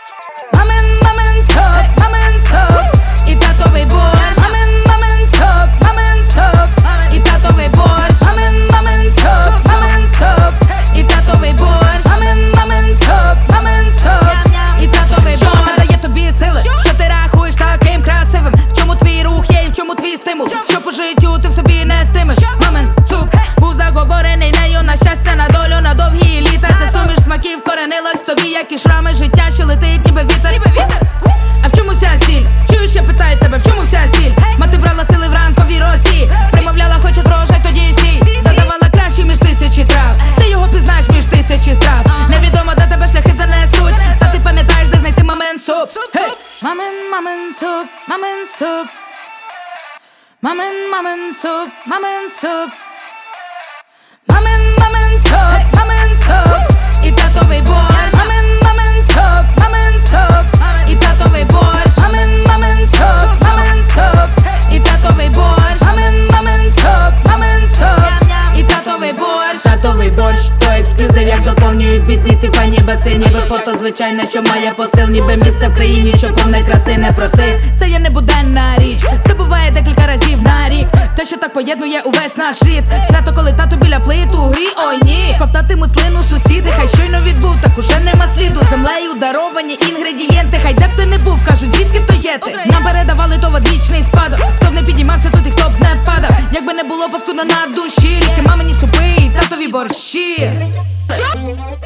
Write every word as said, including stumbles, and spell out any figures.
Мамин, мамин суп, мамин суп і татовий борщ. Мамин, мамин суп, мамин суп і татовий борщ. Мамин, мамин суп, мамин суп і татовий борщ. Мамин, мамин суп, мамин суп і татовий борщ. Що надає тобі сили? Що ти рахуєш таким красивим? В чому твій рух є і в чому твій стимул? Що по життю ти в собі не стимеш? Мамин суп був заговорений нею на щастя, на долю, на довгі літа. Це суміш смаків коренилась в тобі, як і шрами життя, що летить ніби вітер. А в чому вся сіль? Чуєш, я питаю тебе, в чому вся сіль? Мати брала сили в ранковій росі, примовляла, хоч врожай, тоді сій. Задавала кращі між тисячі трав, ти його пізнаєш між тисячі страв. Невідомо, де тебе шляхи занесуть, та ти пам'ятаєш, де знайти мамин суп. Гей! Мамин, мамин суп, мамин суп. Мамин, мамин суп, мамин суп. Мамин, мамин суп, мамин суп і татовий борщ. Мамин, мамин суп, мамин суп і татовий борщ. Мамин, мамин суп, мамин суп і татовий борщ. Мамин, мамин суп, мамин суп і татовий борщ. Татовий борщ, то ексклюзив, як доповнюють бітниці, файні баси. Ніби фото звичайне, що має посил, ніби місце в країні, що повне краси, не проси. Це є небуденна річ, це буває декілька разів на рік. Те, що так поєднує увесь наш рід. Свято, коли тато біля плиту грі, ой ні. Ковтатимуть слину сусіди, хай щойно відбув, так уже нема сліду. Землею даровані інгредієнти, хай де б ти не був, кажуть, звідки то є ти. Нам передавали то одвічний спадок, хто б не піднімався, тут і хто б не падав. Якби не було паскудно на душі, ріки, мамині супи і татові борщі. Що?